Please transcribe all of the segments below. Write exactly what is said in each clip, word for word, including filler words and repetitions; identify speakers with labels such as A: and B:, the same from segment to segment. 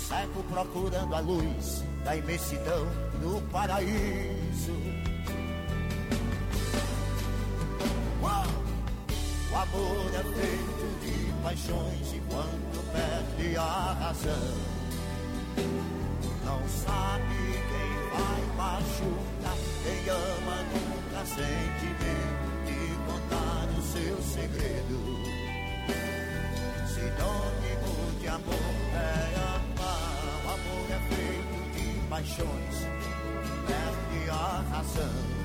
A: cego procurando a luz da imensidão no paraíso. Uou! O amor é feito de paixões e quando perde a razão, não sabe quem vai machucar. Quem ama nunca sente medo de contar o seu segredo. Sinônimo de amor é amar. O amor é feito de paixões, perde a razão.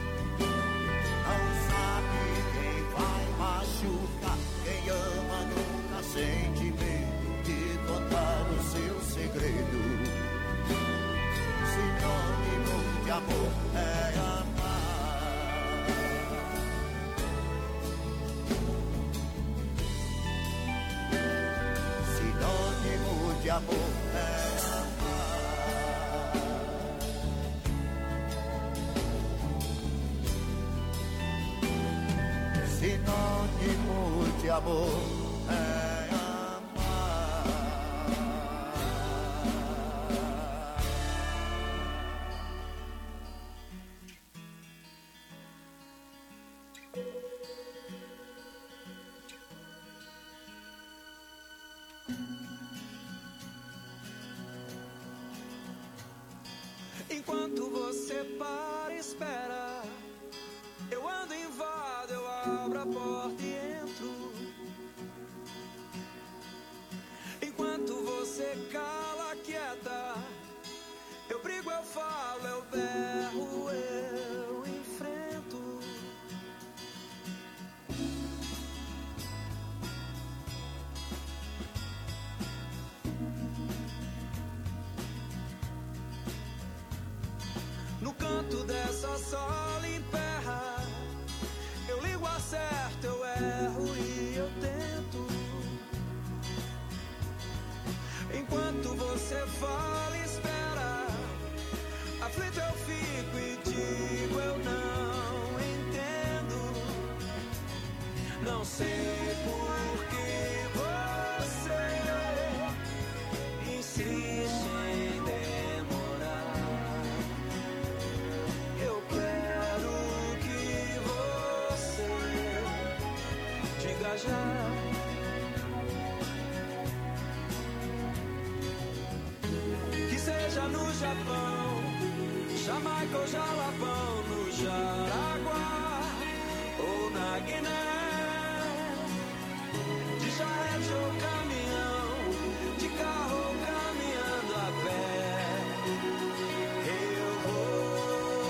A: Não sabe quem vai machucar. Quem ama nunca sente medo de contar o seu segredo. Sinônimo de amor é amar. Sinônimo de amor é amar. Sinônimo de amor é amar.
B: Enquanto você para e espera, eu ando, invado, eu abro a porta e entro. Enquanto você cala, quieta, eu brigo, eu falo, eu berro, eu enfrento. No canto dessa sala em terra, eu ligo, acerto, eu erro e eu tento. Enquanto você fala e espera, aflito eu fico e digo, eu não entendo. Não sei por que você insiste em demorar. Eu quero que você diga já. Que seja no Japão, Jamaica ou Jalapão, no Jaraguá ou na Guiné, de charrete ou caminhão, de carro ou caminhando a pé, eu vou.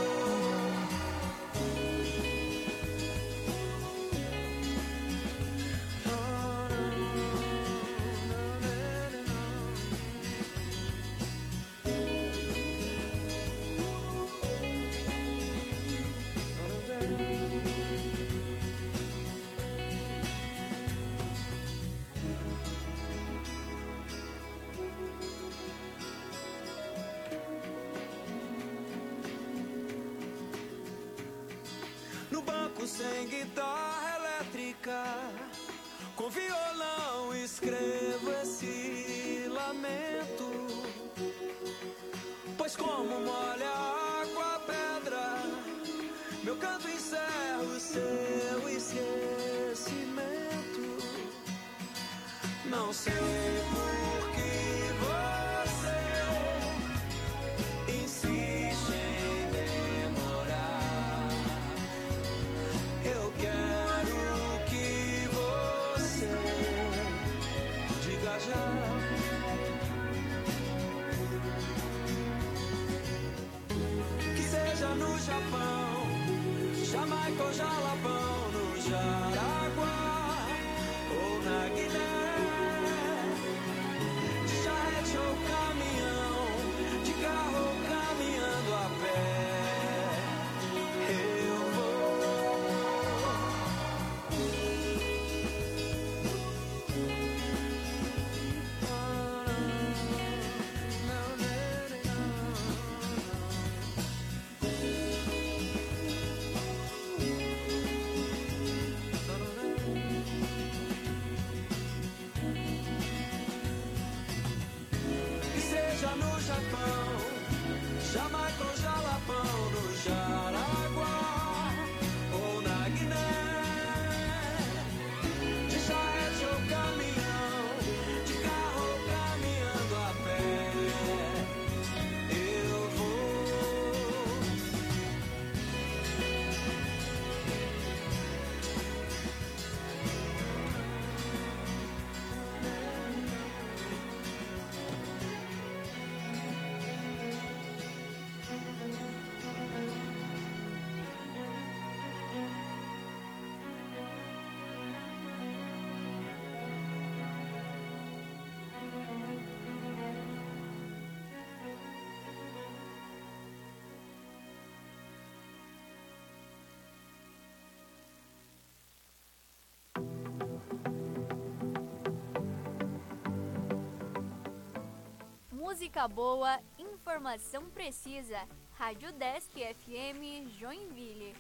B: Sem guitarra elétrica, com violão escrevo esse lamento. Pois como molha a água a pedra, meu canto encerra o seu esquecimento. Não sei por que você insiste em demorar. Eu quero que você diga já. Que seja no Japão, Jamaica ou Jalapão, no Jaraguá ou na Guiné, de charrete ou caminhão, de carro ou caminhando a pé, eu vou. Jamaica ou Jalapão, no Jaraguá ou na Guiné, de charrete ou caminhão, de carro ou caminhando a pé, eu vou.
C: Música boa, informação precisa. Rádio Desk F M Joinville.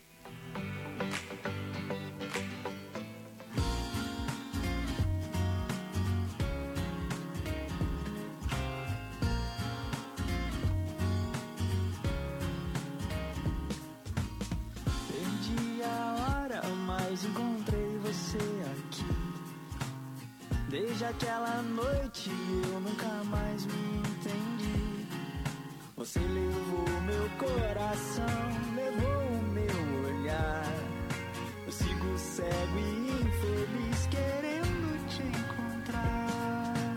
D: Perdi a hora, mas encontrei você aqui. Desde aquela noite eu nunca mais me entendi. Você levou meu coração, levou o meu olhar. Eu sigo cego e infeliz querendo te encontrar.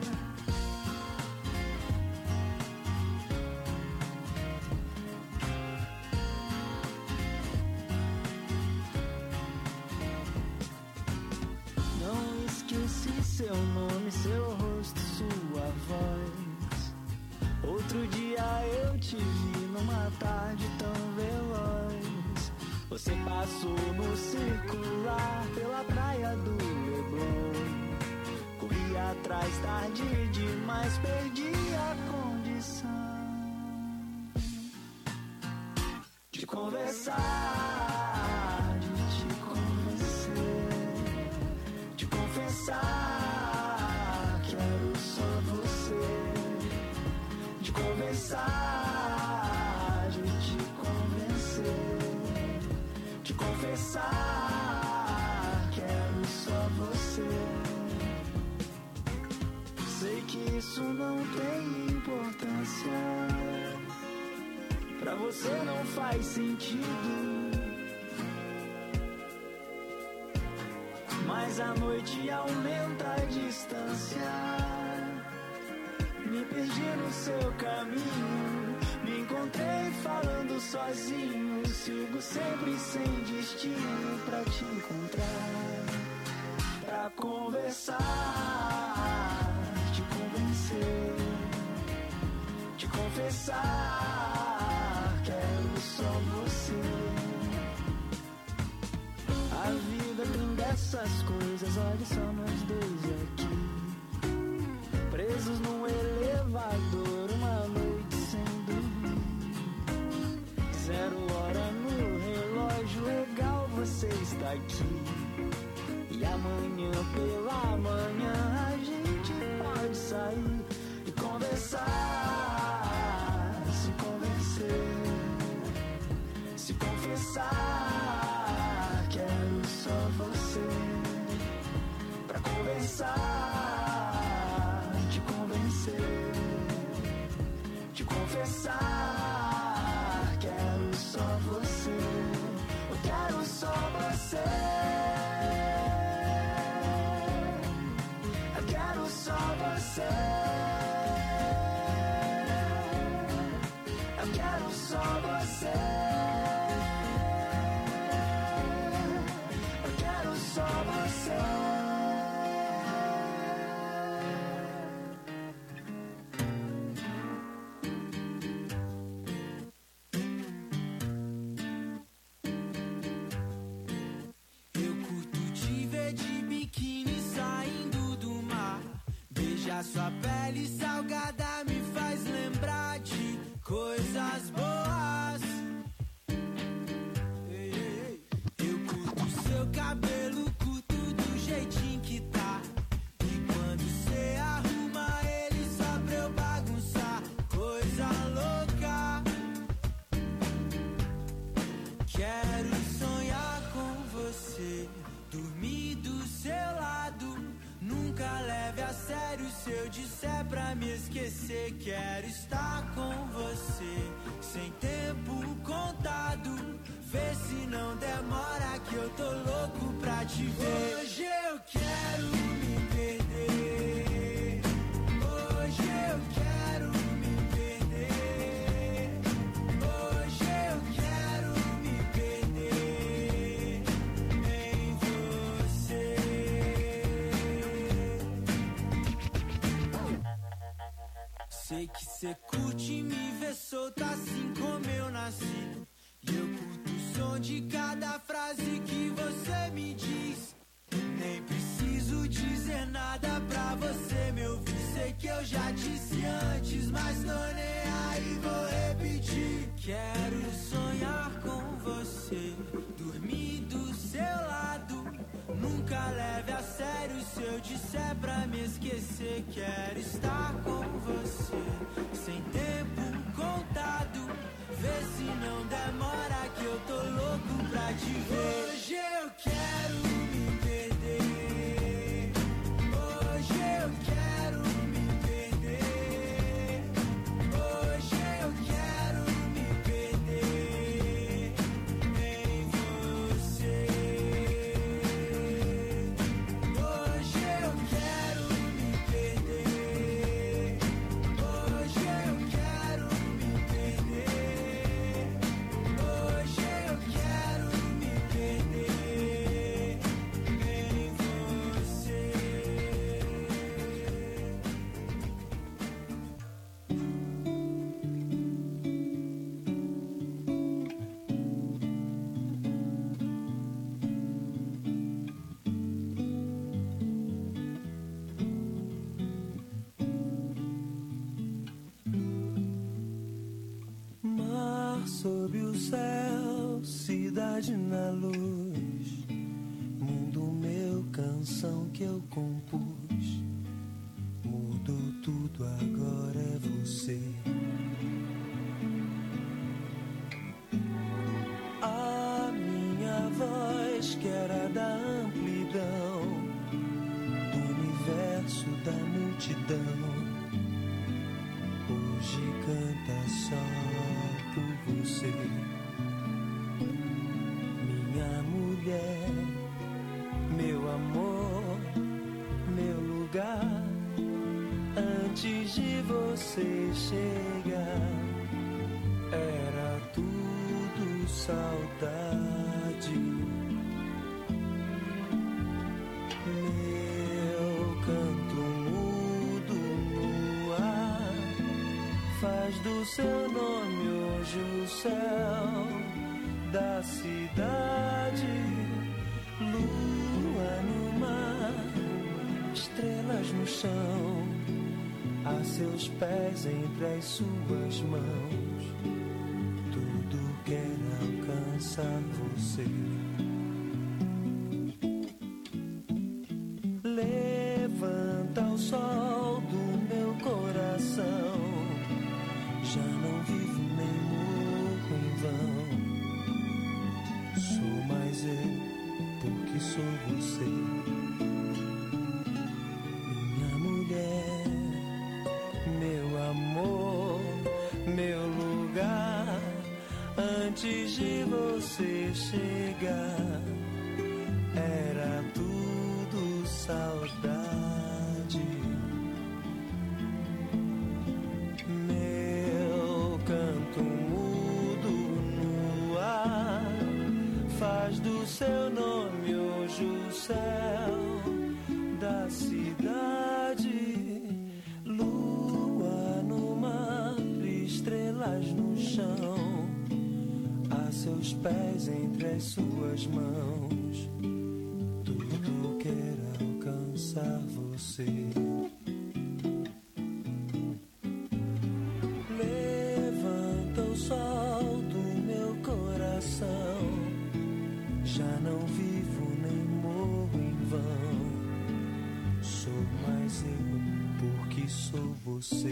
D: Não esqueci seu nome, seu rosto, sua voz. Outro dia eu te vi numa tarde tão veloz. Você passou no circular pela praia do Leblon. Corri atrás tarde demais, perdi a condição de conversar, de te convencer, de confessar. Quero só você. De conversar, de te convencer, de confessar, quero só você. Sei que isso não tem importância, pra você não faz sentido, mas a noite aumenta a distância. Me perdi no seu caminho, me encontrei falando sozinho. Sigo sempre sem destino pra te encontrar, pra conversar, te convencer, te confessar. Quero só você. A vida tem dessas coisas, olha só nós dois aqui, presos num elevador, uma noite sem dormir. Zero hora no relógio, legal você está aqui. E amanhã pela manhã a gente pode sair e conversar, se convencer, se confessar. Quero só você pra conversar, te convencer, te confessar. Quero só você, eu quero só você. Eu quero só você. Eu quero só você. Eu quero só você.
B: A sua pele salgada me faz lembrar de coisas boas. Eu curto seu cabelo, curto do jeitinho que tá. E quando cê arruma ele só pra eu bagunçar, coisa louca.
E: esquecer, quero estar com você, sem tempo contado. Vê se não demora que eu tô louco pra te ver. Hoje eu quero me perder. Hoje eu quero me perder. Hoje eu quero me perder em você. Sei que cê curte me ver solta assim como eu nasci. E eu curto o som de cada frase que você me diz. Nem preciso dizer nada pra você me ouvir. Sei que eu já disse antes, mas tô nem aí, vou repetir. Quero sonhar com você, dormir do seu lado. Nunca leve a sério se eu disser pra me esquecer. Quero estar com você, sem tempo contado. Vê se não demora que eu tô louco pra te ver. Hoje eu quero me perder. Hoje eu quero me perder. Hoje eu quero me perder em você. Hoje eu quero me perder. Hoje eu quero me perder. Hoje eu quero me perder em você.
D: Mar sob o céu, cidade na luz, mundo meu, canção que eu compus. Mudou tudo, agora é você. A minha voz que era da amplidão, do universo, da multidão, hoje canta só por você. Minha mulher, meu amor, meu lugar. Antes de você chegar, era tudo saudade. Meu canto mudo no ar faz do seu nome hoje o céu da cidade. Lua no mar, estrelas no chão, a seus pés entre as suas mãos. Tudo quer alcançar você. Levanta o sol do meu coração. Já não vivo nem morro em vão. Sou mais eu, porque sou você. Minha mulher, meu amor, meu lugar. Antes de você chegar, era tudo saudade. Meu canto mudo no ar faz do seu nome hoje o céu da cidade. Lua no mar, estrelas no chão, a seus pés entre as suas mãos. Tudo quer alcançar você. Levanta o sol do meu coração. Já não vivo nem morro em vão. Sou mais eu, porque sou você.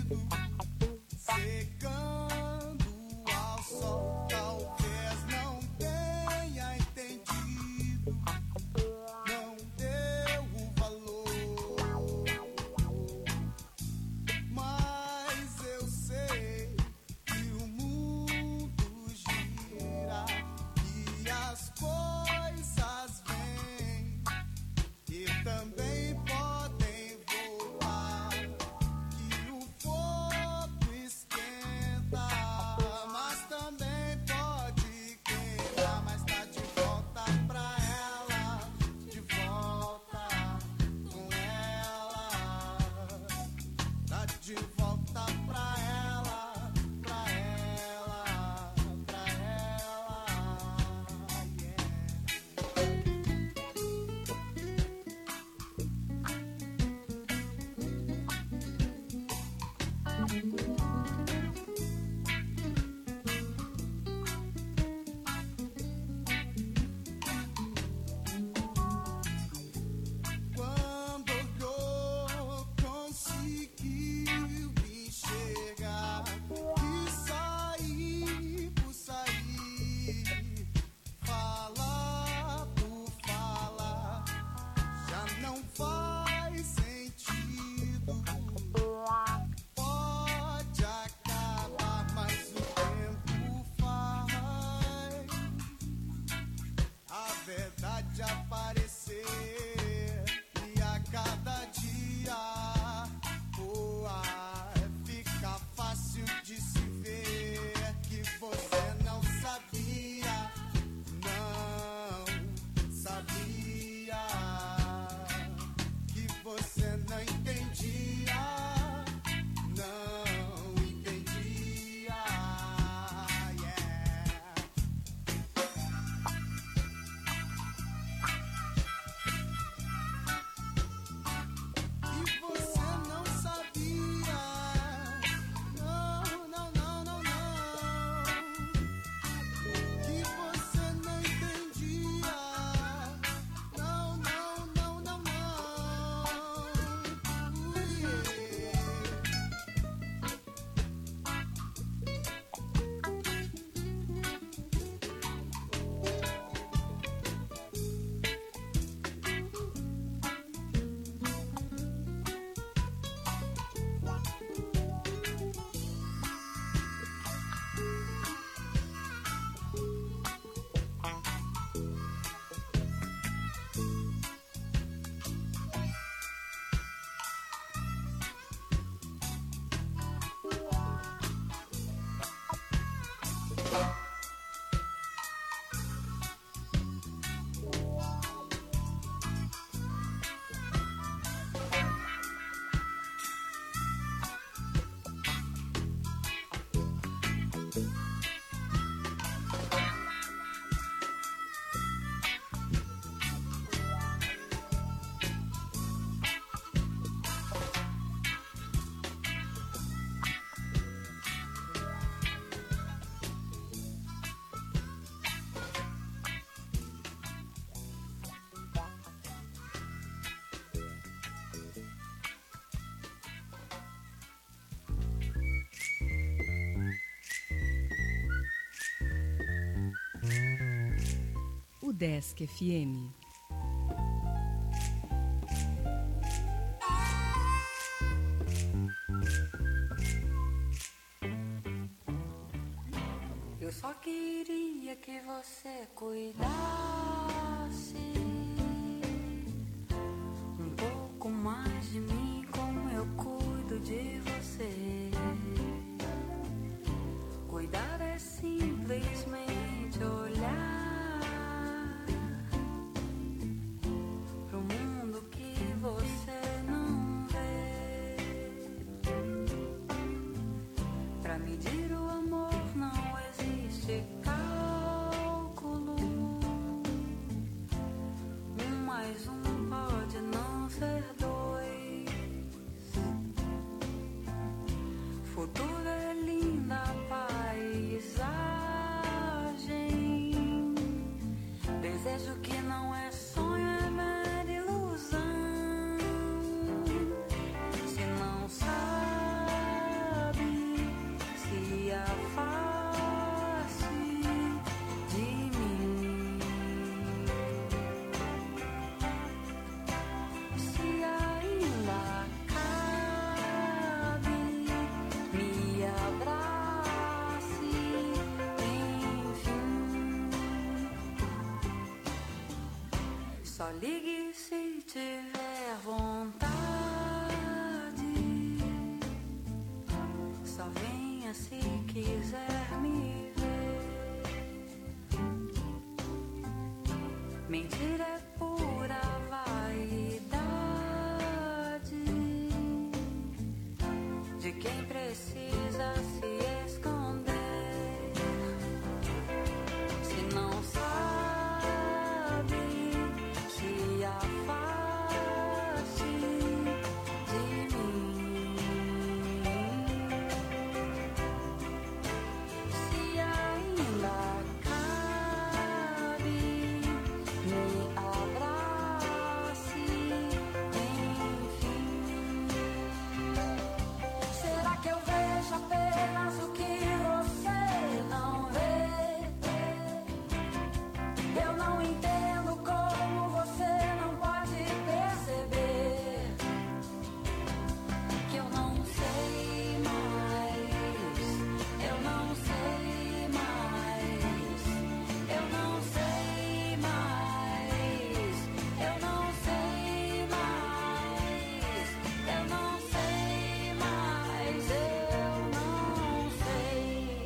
F: Udesc F M.
G: Eu só queria que você cuidasse um pouco mais de mim, como eu cuido de você. Cuidar é simplesmente olhar pro mundo que você não vê. Pra medir o amor não existe cálculo. Um mais um pode não ser dois. ligue se tiver vontade. Só venha se quiser me ver. Mentira é pura vaidade de quem precisa se esconder. Se não sabe, se afaste de mim. Se ainda cabe, me abrace, enfim. Será que eu vejo apenas o que você não vê? Eu não entendo como você não pode perceber que eu não sei mais, eu não sei mais, eu não sei mais, eu não sei mais, eu não sei mais, eu não sei.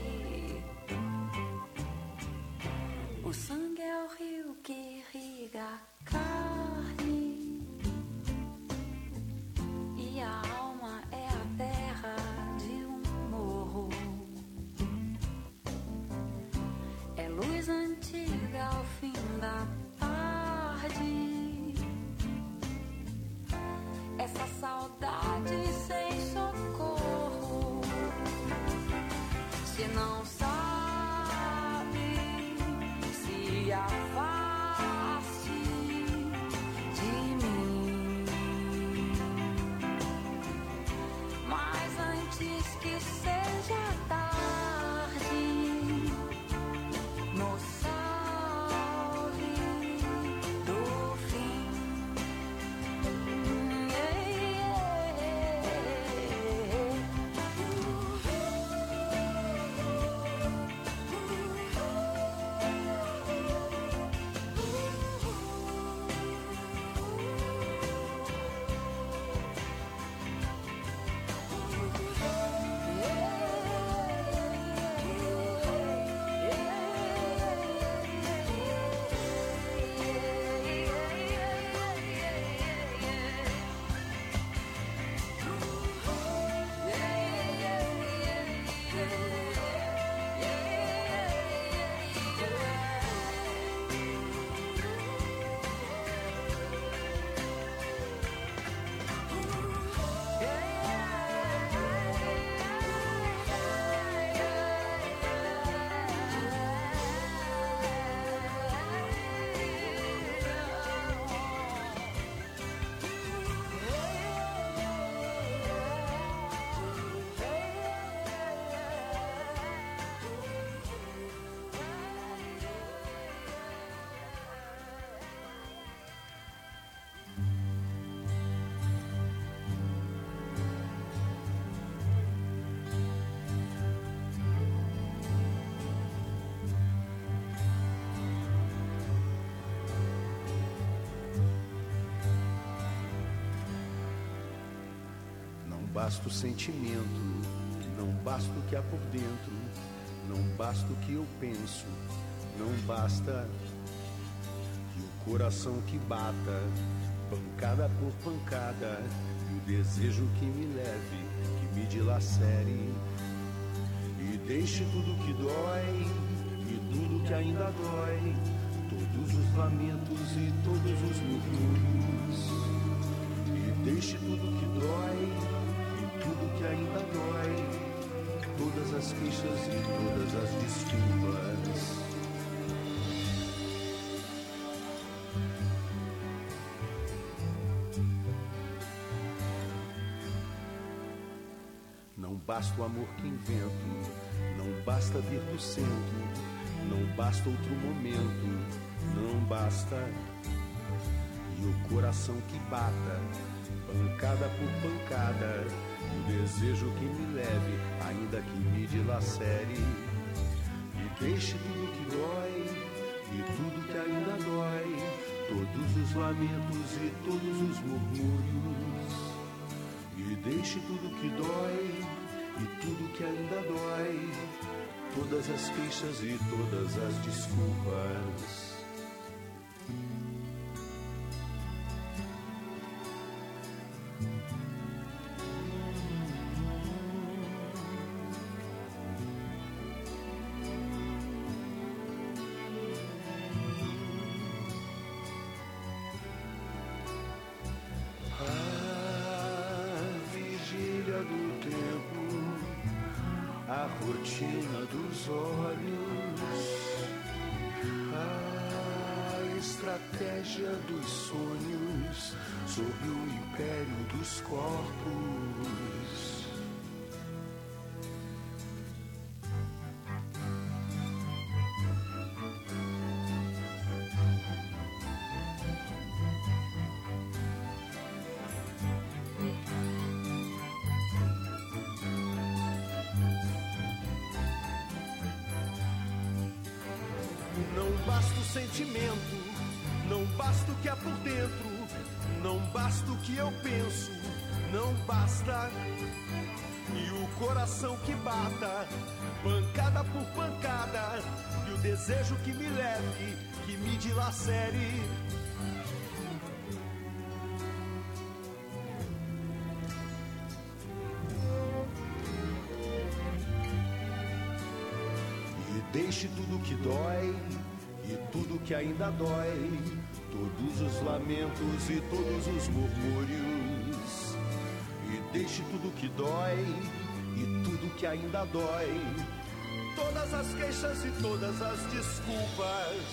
G: O sangue é o rio que irriga a carne e a alma é a terra de um morro. É luz antiga ao fim da tarde, essa saudade sem socorro. Se não sabe, se afaste de mim. Mas antes que seja tarde, nos salve do fim.
H: Não basta o sentimento, não basta o que há por dentro, não basta o que eu penso, não basta que o coração que bata, pancada por pancada, e o desejo que me leve, que me dilacere, e deixe tudo que dói, e tudo que ainda dói, todos os lamentos e todos os murmúrios, e deixe tudo que dói, tudo que ainda dói, todas as queixas e todas as desculpas. Não basta o amor que invento, não basta vir do centro, não basta outro momento, não basta. E o coração que bata, pancada por pancada, o desejo que me leve, ainda que me dilacere, e deixe tudo que dói, e e tudo que ainda dói, todos os lamentos e todos os murmúrios. E deixe tudo que dói e tudo que ainda dói, todas as queixas e todas as desculpas. A rotina dos olhos, a estratégia dos sonhos sob o império dos corpos. Não basta o sentimento, não basta o que há por dentro, não basta o que eu penso, não basta. E o coração que bata, pancada por pancada, e o desejo que me leve, que me dilacere. Deixe tudo que dói e tudo que ainda dói, todos os lamentos e todos os murmúrios. E deixe tudo que dói e tudo que ainda dói, todas as queixas e todas as desculpas.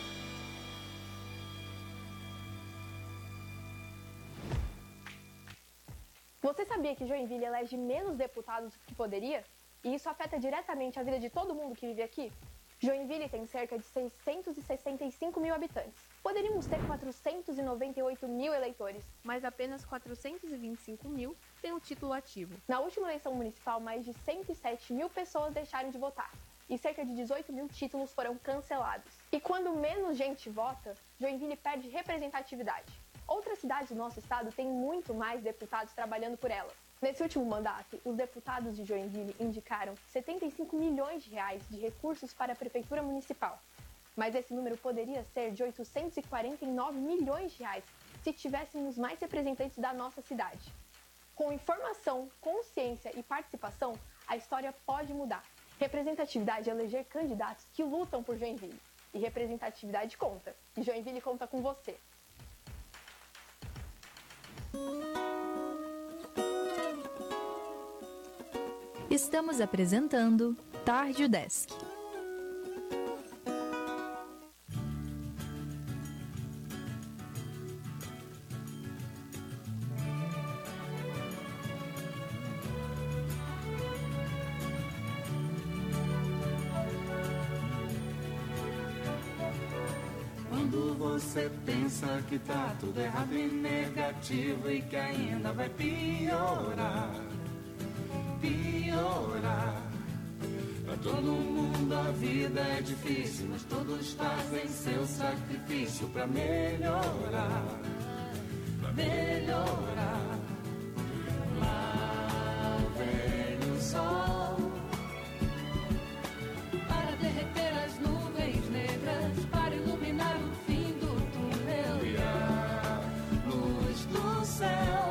I: Você sabia que Joinville elege menos deputados do que poderia? E isso afeta diretamente a vida de todo mundo que vive aqui? Joinville tem cerca de seiscentos e sessenta e cinco mil habitantes. Poderíamos ter quatrocentos e noventa e oito mil eleitores,
J: mas apenas quatrocentos e vinte e cinco mil têm o título ativo.
I: Na última eleição municipal, mais de cento e sete mil pessoas deixaram de votar e cerca de dezoito mil títulos foram cancelados. E quando menos gente vota, Joinville perde representatividade. Outras cidades do nosso estado têm muito mais deputados trabalhando por elas. Nesse último mandato, os deputados de Joinville indicaram setenta e cinco milhões de reais de recursos para a prefeitura municipal. Mas esse número poderia ser de oitocentos e quarenta e nove milhões de reais se tivéssemos mais representantes da nossa cidade. Com informação, consciência e participação, a história pode mudar. Representatividade é eleger candidatos que lutam por Joinville. E representatividade conta. E Joinville conta com você.
F: Estamos apresentando Tarde Desk.
E: Quando você pensa que tá tudo errado e negativo e que ainda vai piorar, piorar. Pra todo mundo a vida é difícil, mas todos fazem seu sacrifício pra melhorar, pra melhorar.